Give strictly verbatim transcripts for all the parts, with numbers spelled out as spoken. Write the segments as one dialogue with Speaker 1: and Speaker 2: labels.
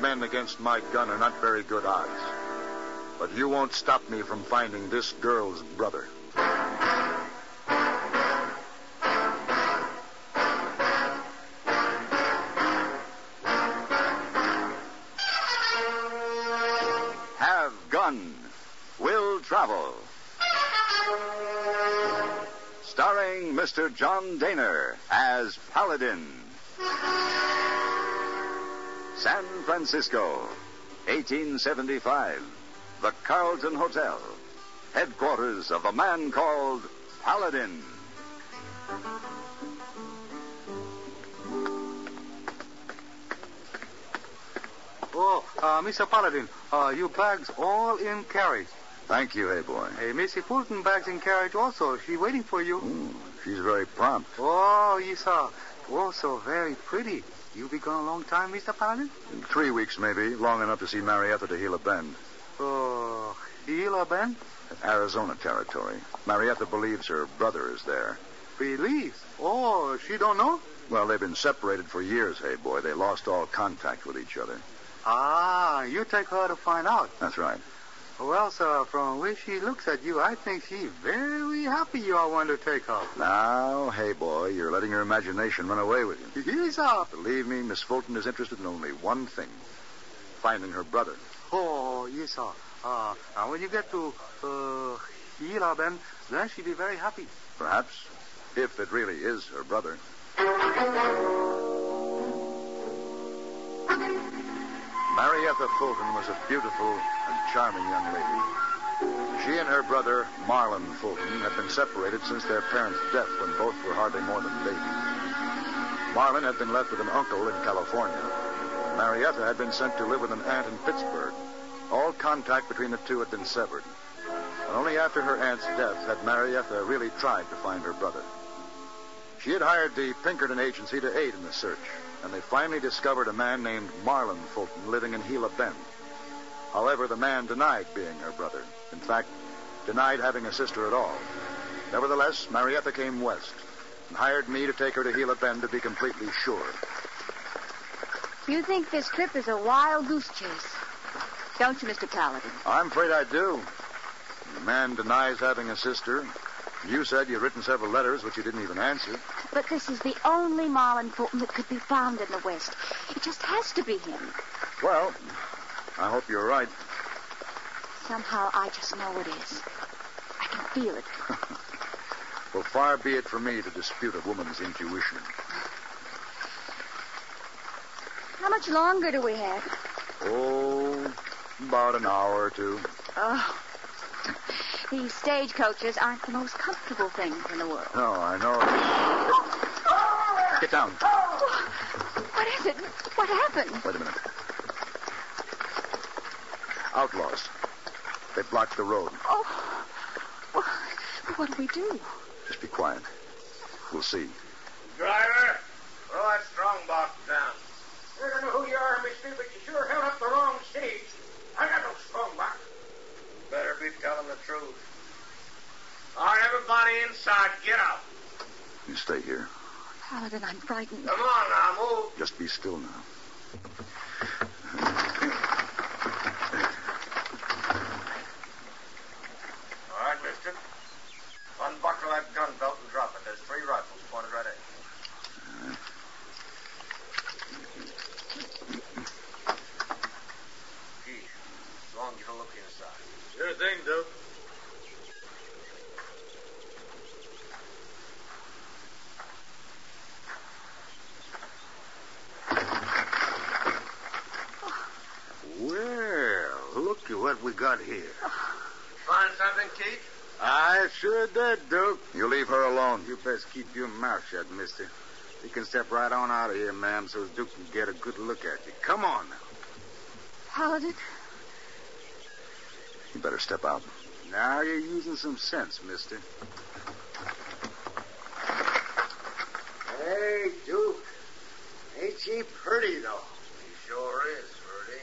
Speaker 1: men against my gun are not very good odds. But you won't stop me from finding this girl's brother.
Speaker 2: Have Gun. Will Travel. Starring Mister John Daner as Paladin. San Francisco, eighteen seventy-five. The Carlton Hotel. Headquarters of a man called Paladin.
Speaker 3: Oh, uh, Mister Paladin, uh, your bags all in carriage.
Speaker 1: Thank you, hey boy.
Speaker 3: Hey, Missy Fulton bags in carriage also. She waiting for you.
Speaker 1: Ooh, she's very prompt.
Speaker 3: Oh, yes, sir. Also very pretty. You be gone a long time, Mister Paladin?
Speaker 1: Three weeks, maybe. Long enough to see Marietta to Gila Bend.
Speaker 3: Oh, Gila Bend?
Speaker 1: Arizona territory. Marietta believes her brother is there.
Speaker 3: Believes? Oh, she don't know?
Speaker 1: Well, they've been separated for years, hey boy. They lost all contact with each other.
Speaker 3: Ah, you take her to find out.
Speaker 1: That's right.
Speaker 3: Well, sir, from the way she looks at you, I think she's very happy you are one to take her.
Speaker 1: Now, hey, boy, you're letting your imagination run away with you.
Speaker 3: Yes, sir.
Speaker 1: Believe me, Miss Fulton is interested in only one thing. Finding her brother.
Speaker 3: Oh, yes, sir. Uh, and when you get to uh, Gila Bend, then she'll be very happy.
Speaker 1: Perhaps. If it really is her brother. Marietta Fulton was a beautiful and charming young lady. She and her brother, Marlon Fulton, had been separated since their parents' death when both were hardly more than babies. Marlon had been left with an uncle in California. Marietta had been sent to live with an aunt in Pittsburgh. All contact between the two had been severed. And only after her aunt's death had Marietta really tried to find her brother. She had hired the Pinkerton Agency to aid in the search, and they finally discovered a man named Marlon Fulton living in Gila Bend. However, the man denied being her brother. In fact, denied having a sister at all. Nevertheless, Marietta came west and hired me to take her to Gila Bend to be completely sure.
Speaker 4: You think this trip is a wild goose chase, don't you, Mister Paladin?
Speaker 1: I'm afraid I do. The man denies having a sister. You said you'd written several letters, which you didn't even answer.
Speaker 4: But this is the only Marlon Fulton that could be found in the West. It just has to be him.
Speaker 1: Well, I hope you're right.
Speaker 4: Somehow I just know it is. I can feel it.
Speaker 1: Well, far be it from me to dispute a woman's intuition.
Speaker 4: How much longer do we have?
Speaker 1: Oh, about an hour or two.
Speaker 4: Oh, these stagecoaches aren't the most comfortable things in the world.
Speaker 1: No, I know. Get down.
Speaker 4: What is it? What happened?
Speaker 1: Wait a minute. Outlaws. They blocked the road.
Speaker 4: Oh, well, what do we do?
Speaker 1: Just be quiet. We'll see.
Speaker 5: Driver, throw that strong box down. I don't know who you are, mister, but you sure held up the wrong stage. I got no strong box. Better be telling the truth. All right, everybody inside, get out.
Speaker 1: You stay here.
Speaker 4: Paladin, I'm frightened.
Speaker 5: Come on now, move.
Speaker 1: Just be still now.
Speaker 5: All right, mister. Unbuckle that gun belt and drop it. There's three rifles pointed right at you. Gee, as long as you don't look inside. Sure thing, Duke.
Speaker 6: Well, look at what we got here.
Speaker 5: Find something, Keith?
Speaker 6: I sure did, Duke.
Speaker 1: You leave her alone.
Speaker 6: You best keep your mouth shut, mister. You can step right on out of here, ma'am, so Duke can get a good look at you. Come on now.
Speaker 4: Paladin?
Speaker 1: You better step out.
Speaker 6: Now you're using some sense, mister. Hey, Duke. Ain't she pretty, though?
Speaker 5: He sure is, Ferdy.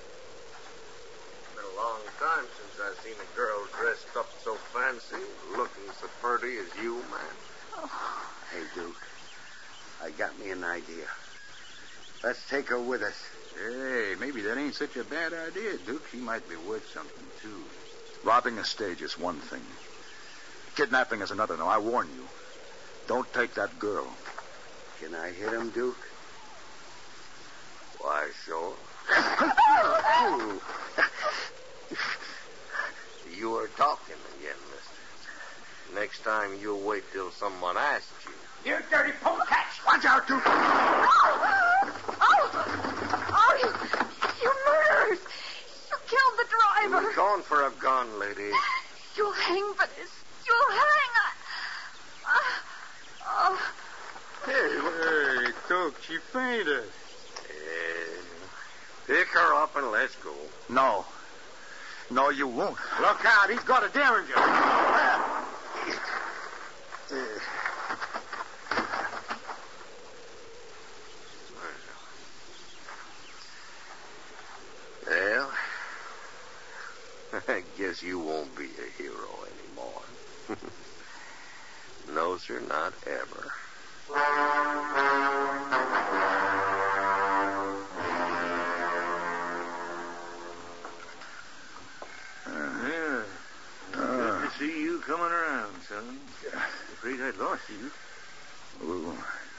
Speaker 5: Been a long time since I've seen a girl dressed up so fancy, looking so pretty as you, man.
Speaker 4: Oh.
Speaker 6: Hey, Duke. I got me an idea. Let's take her with us Hey, maybe that ain't such a bad idea, Duke. She might be worth something, too.
Speaker 1: Robbing a stage is one thing. Kidnapping is another. Now, I warn you. Don't take that girl.
Speaker 5: Can I hit him, Duke? Why, sure. You are talking again, mister. Next time, you'll wait till someone asks you.
Speaker 7: You dirty polecats!
Speaker 1: Watch out, Duke!
Speaker 4: Oh! Oh, you, you murderers! You killed the driver!
Speaker 5: Who's going for a gun, lady?
Speaker 4: You'll hang for this. You'll hang. Uh, oh.
Speaker 6: Hey, hey, Duke, she fainted.
Speaker 5: Uh, pick her up and let's go.
Speaker 1: No. No, you won't.
Speaker 6: Look out, he's got a derringer.
Speaker 5: Well, I guess you won't be a hero anymore. No, sir, not ever.
Speaker 6: Yeah. Good to see you coming around, son. Afraid I'd lost you.
Speaker 1: Who,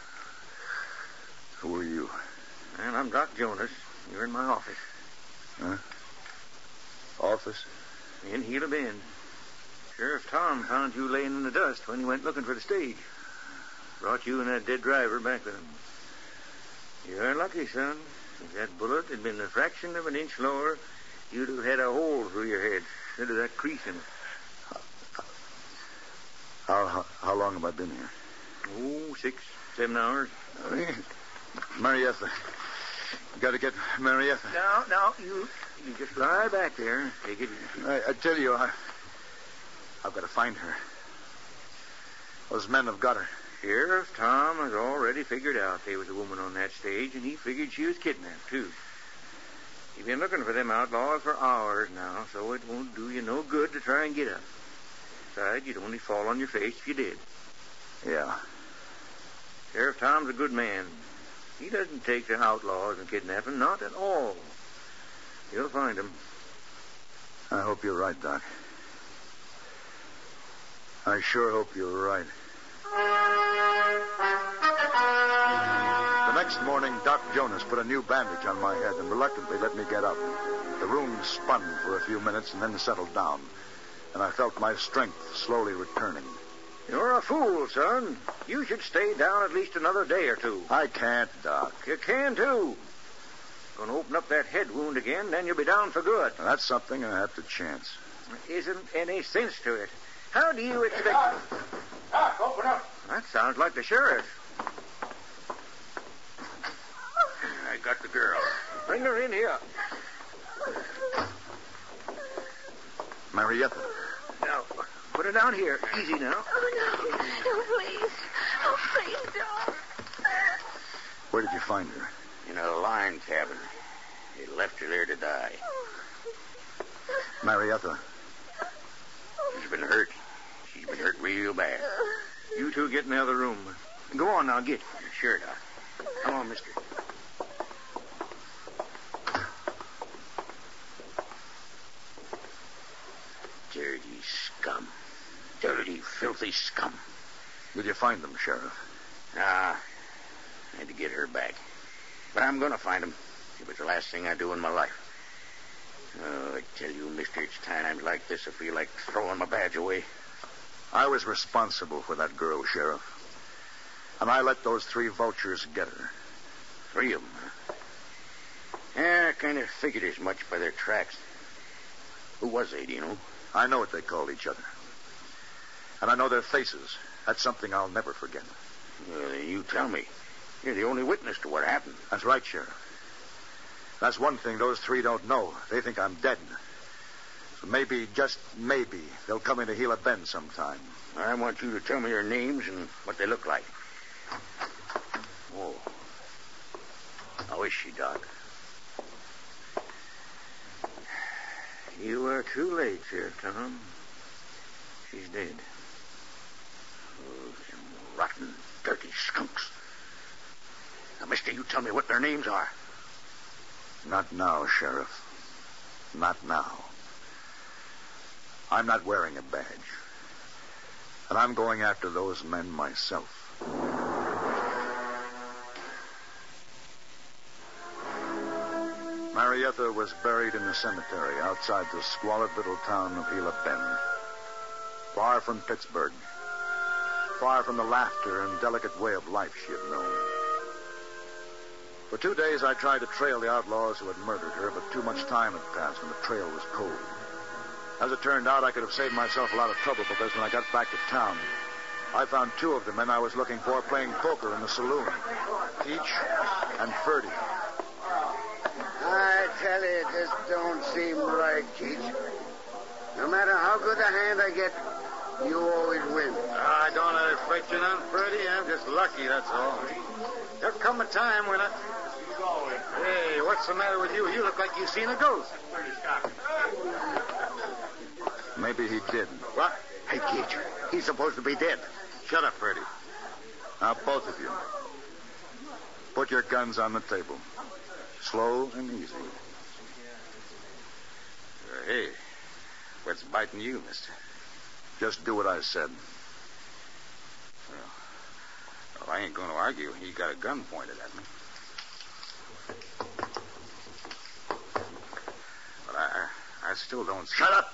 Speaker 1: who are you?
Speaker 6: And I'm Doc Jonas. You're in my office.
Speaker 1: Huh? Office?
Speaker 6: In Gila Bend. Sheriff Tom found you laying in the dust when he went looking for the stage. Brought you and that dead driver back with him. You're lucky, son. If that bullet had been a fraction of an inch lower, you'd have had a hole through your head instead of that crease in it.
Speaker 1: How, how, how long have I been here?
Speaker 6: Oh, six, seven hours.
Speaker 1: Marietta. You got to get Marietta.
Speaker 6: No, no, you, you just lie back there. Take it easy.
Speaker 1: I, I tell you, I, I've got to find her. Those men have got her.
Speaker 6: Sheriff Tom has already figured out there was a woman on that stage, and he figured she was kidnapped, too. He's been looking for them outlaws for hours now, so it won't do you no good to try and get her. Besides, you'd only fall on your face if you did.
Speaker 1: Yeah.
Speaker 6: Sheriff Tom's a good man. He doesn't take to outlaws and kidnapping, not at all. You'll find him.
Speaker 1: I hope you're right, Doc. I sure hope you're right. The next morning, Doc Jonas put a new bandage on my head and reluctantly let me get up. The room spun for a few minutes and then settled down, and I felt my strength slowly returning.
Speaker 6: You're a fool, son. You should stay down at least another day or two.
Speaker 1: I can't, Doc.
Speaker 6: You can, too. Going to open up that head wound again, then you'll be down for good.
Speaker 1: That's something I have to chance.
Speaker 6: There isn't any sense to it. How do you expect...
Speaker 7: Doc, Doc, open up.
Speaker 6: That sounds like the sheriff. I got the girl. Bring her in here.
Speaker 1: Marietta.
Speaker 6: Now, put her down here. Easy now.
Speaker 4: Oh, no. No, please. Oh, please don't.
Speaker 1: Where did you find her?
Speaker 5: In a line cabin. They left her there to die.
Speaker 1: Marietta.
Speaker 5: She's been hurt. She's been hurt real bad.
Speaker 6: You two get in the other room. Go on now, get.
Speaker 5: Sure, Doc.
Speaker 6: Come on, mister.
Speaker 5: Dirty scum. Dirty, filthy scum.
Speaker 1: Did you find them, Sheriff?
Speaker 5: Ah, I had to get her back. But I'm going to find him. It was the last thing I do in my life. Oh, I tell you, mister, it's times like this I feel like throwing my badge away.
Speaker 1: I was responsible for that girl, Sheriff. And I let those three vultures get her.
Speaker 5: Three of them, huh? Yeah, I kind of figured as much by their tracks. Who was they, do you know?
Speaker 1: I know what they called each other. And I know their faces. That's something I'll never forget.
Speaker 5: Well, then you tell me. You're the only witness to what happened.
Speaker 1: That's right, Sheriff. That's one thing those three don't know. They think I'm dead. So maybe, just maybe, they'll come into Gila Bend sometime.
Speaker 5: I want you to tell me their names and what they look like. Oh. How is she, Doc?
Speaker 6: You are too late, Sheriff Tom. She's dead.
Speaker 5: Oh, them rotten, dirty skunks. Now, mister, you tell me what their names are.
Speaker 1: Not now, Sheriff. Not now. I'm not wearing a badge. And I'm going after those men myself. Marietta was buried in the cemetery outside the squalid little town of Gila Bend. Far from Pittsburgh. Far from the laughter and delicate way of life she had known. For two days I tried to trail the outlaws who had murdered her, but too much time had passed and the trail was cold. As it turned out, I could have saved myself a lot of trouble because when I got back to town, I found two of the men I was looking for playing poker in the saloon. Keach and Ferdy.
Speaker 5: I tell you, it just don't seem right, Keach. No matter how good a hand I get, you always win.
Speaker 3: I don't let it fret you none, Freddie. I'm just lucky, that's all. There'll come a time when I... Hey, what's the matter with you? You look like you've seen a ghost.
Speaker 1: Maybe he did.
Speaker 3: What?
Speaker 5: Hey, Keach, he's supposed to be dead.
Speaker 3: Shut up, Freddie.
Speaker 1: Now, both of you, put your guns on the table. Slow and easy.
Speaker 3: Uh, hey, what's biting you, mister?
Speaker 1: Just do what I said.
Speaker 3: Well, well, I ain't going to argue. He got a gun pointed at me. But I, I, I still don't see...
Speaker 1: Shut up!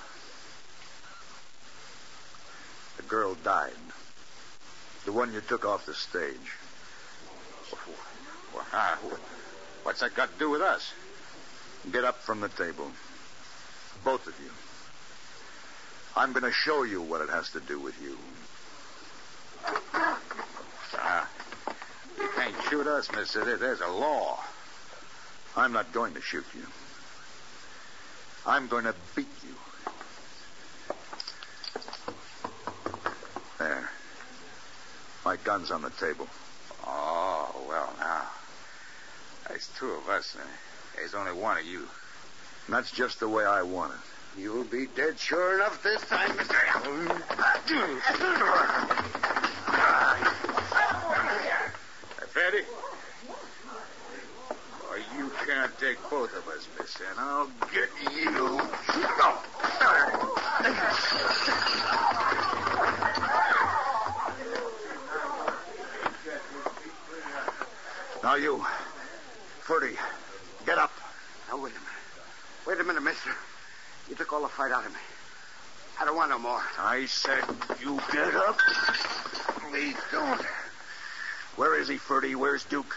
Speaker 1: The girl died. The one you took off the stage.
Speaker 3: Well, how, what's that got to do with us?
Speaker 1: Get up from the table. Both of you. I'm going to show you what it has to do with you.
Speaker 3: Uh, you can't shoot us, mister. There- There's a law.
Speaker 1: I'm not going to shoot you. I'm going to beat you. There. My gun's on the table.
Speaker 3: Oh, well, now. There's two of us, and there's only one of you.
Speaker 1: And that's just the way I want it.
Speaker 5: You'll be dead sure enough this time, mister.
Speaker 3: Hey, Freddie? Boy, you can't take both of us, mister, and I'll get you.
Speaker 1: Now you, Ferdy, get up.
Speaker 5: Now, wait a minute. Wait a minute, mister. You took all the fight out of me. I don't want no more.
Speaker 1: I said you get up.
Speaker 5: Please don't.
Speaker 1: Where is he, Ferdy? Where's Duke?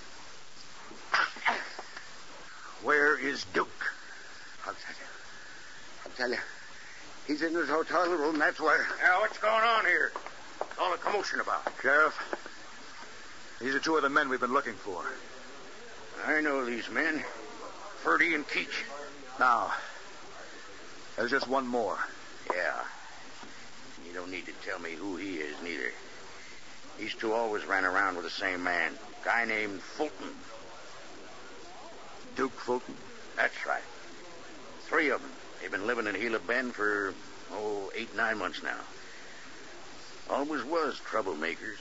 Speaker 1: Where is Duke?
Speaker 5: I'll tell you. I'll tell you. He's in his hotel room, that's where.
Speaker 3: Now, what's going on here? What's all the commotion about?
Speaker 1: Sheriff, these are two of the men we've been looking for.
Speaker 5: I know these men. Ferdy and Keach.
Speaker 1: Now, there's just one more.
Speaker 5: Yeah. You don't need to tell me who he is, neither. These two always ran around with the same man. Guy named Fulton.
Speaker 1: Duke Fulton?
Speaker 5: That's right. Three of them. They've been living in Gila Bend for, oh, eight, nine months now. Always was troublemakers.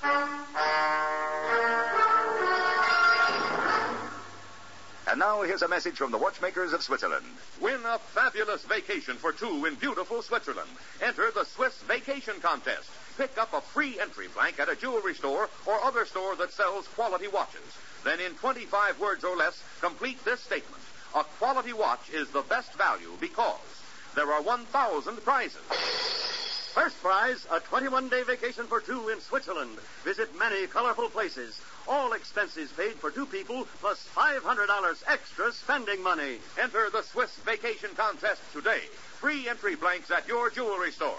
Speaker 2: And now here's a message from the watchmakers of Switzerland.
Speaker 8: Win a fabulous vacation for two in beautiful Switzerland. Enter the Swiss Vacation Contest. Pick up a free entry blank at a jewelry store or other store that sells quality watches. Then in twenty-five words or less, complete this statement. A quality watch is the best value because there are one thousand prizes.
Speaker 9: First prize, a twenty-one day vacation for two in Switzerland. Visit many colorful places. All expenses paid for two people, plus five hundred dollars extra spending money.
Speaker 8: Enter the Swiss Vacation Contest today. Free entry blanks at your jewelry store.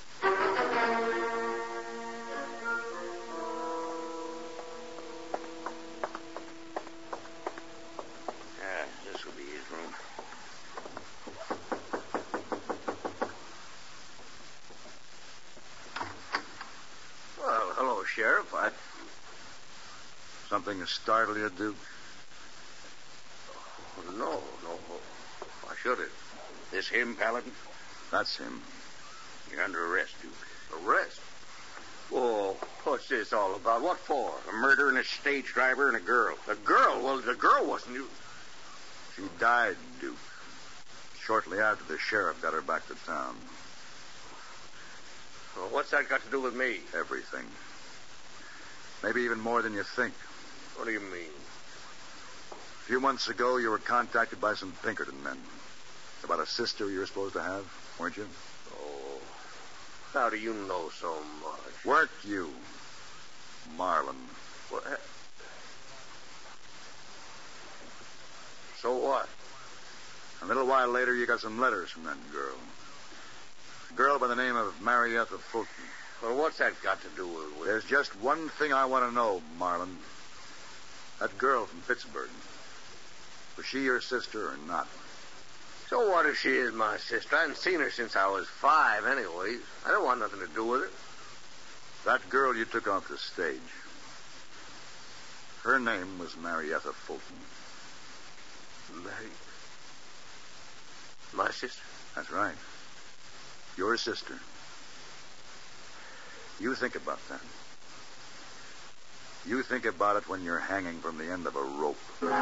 Speaker 5: Yeah, this will be his room.
Speaker 3: Well, hello, Sheriff. I...
Speaker 1: Something to startle you, Duke?
Speaker 5: Oh, no, no. Why should it? This him, Paladin?
Speaker 1: That's him.
Speaker 5: You're under arrest, Duke.
Speaker 3: Arrest? Oh, what's this all about? What for?
Speaker 5: A murder and a stage driver and a girl.
Speaker 3: The girl? Well, the girl wasn't you.
Speaker 1: She died, Duke, shortly after the sheriff got her back to town.
Speaker 5: Well, what's that got to do with me?
Speaker 1: Everything. Maybe even more than you think.
Speaker 5: What do you mean?
Speaker 1: A few months ago, you were contacted by some Pinkerton men about a sister you were supposed to have, weren't you?
Speaker 5: Oh, how do you know so much?
Speaker 1: Weren't you, Marlin?
Speaker 5: What? So what?
Speaker 1: A little while later, you got some letters from that girl. A girl by the name of Marietta Fulton.
Speaker 5: Well, what's that got to do with... with...
Speaker 1: There's just one thing I want to know, Marlin. That girl from Pittsburgh. Was she your sister or not?
Speaker 5: So what if she is my sister? I haven't seen her since I was five, anyways. I don't want nothing to do with her.
Speaker 1: That girl you took off the stage. Her name was Marietta Fulton.
Speaker 5: Mary... My sister?
Speaker 1: That's right. Your sister. You think about that. You think about it when you're hanging from the end of a rope.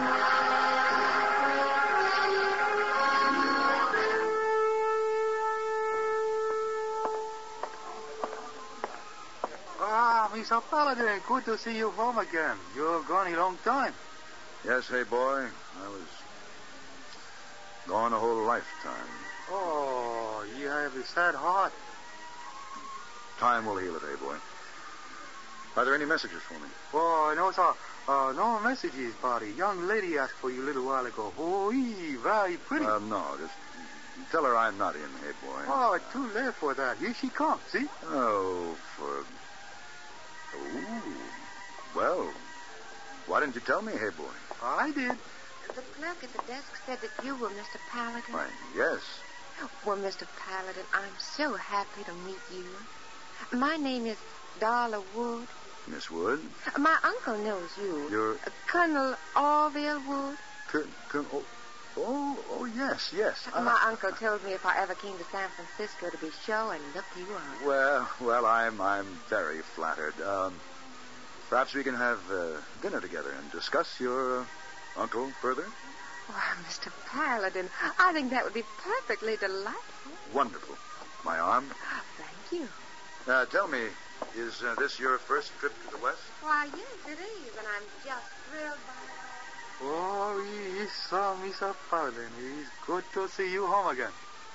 Speaker 3: Ah, Mister Paladin, good to see you home again. You're gone a long time.
Speaker 1: Yes, hey, boy. I was gone a whole lifetime.
Speaker 3: Oh, you have a sad heart.
Speaker 1: Time will heal it, hey, boy. Are there any messages for me?
Speaker 3: Oh, no, sir. Uh, no messages, but a young lady asked for you a little while ago. Oh, ee, very pretty.
Speaker 1: Uh, no, just tell her I'm not in, hey, boy.
Speaker 3: Oh, too late for that. Here she comes, see?
Speaker 1: Oh, for... Oh, well, why didn't you tell me, hey, boy?
Speaker 3: I did.
Speaker 4: The clerk at the desk said that you were Mister Paladin.
Speaker 1: Why, yes.
Speaker 4: Well, Mister Paladin, I'm so happy to meet you. My name is Darla Wood.
Speaker 1: Miss Wood?
Speaker 4: My uncle knows you.
Speaker 1: You're...
Speaker 4: Uh, Colonel Orville Wood.
Speaker 1: Con, con, oh, oh, oh, yes, yes.
Speaker 4: Uh, My uncle told me if I ever came to San Francisco to be sure and look you up.
Speaker 1: Well, well, I'm I'm very flattered. Um, perhaps we can have uh, dinner together and discuss your uh, uncle further.
Speaker 4: Why, Mister Paladin, I think that would be perfectly delightful.
Speaker 1: Wonderful. My arm.
Speaker 4: Thank you.
Speaker 1: Uh, tell me, is uh, this your first trip to the West?
Speaker 4: Why, yes, it is, and I'm just thrilled by it.
Speaker 3: Oh, yes, sir, Mister Paladin. It's good to see you home again.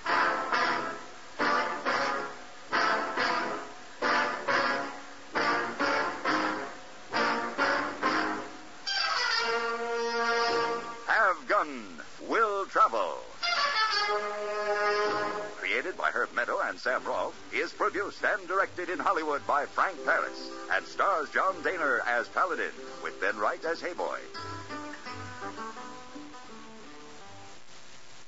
Speaker 2: Have Gun Will Travel. Created by Herb Meadow and Sam Rolfe, is produced and directed in Hollywood by Frank Paris, and stars John Daner as Paladin, with Ben Wright as Hey Boy.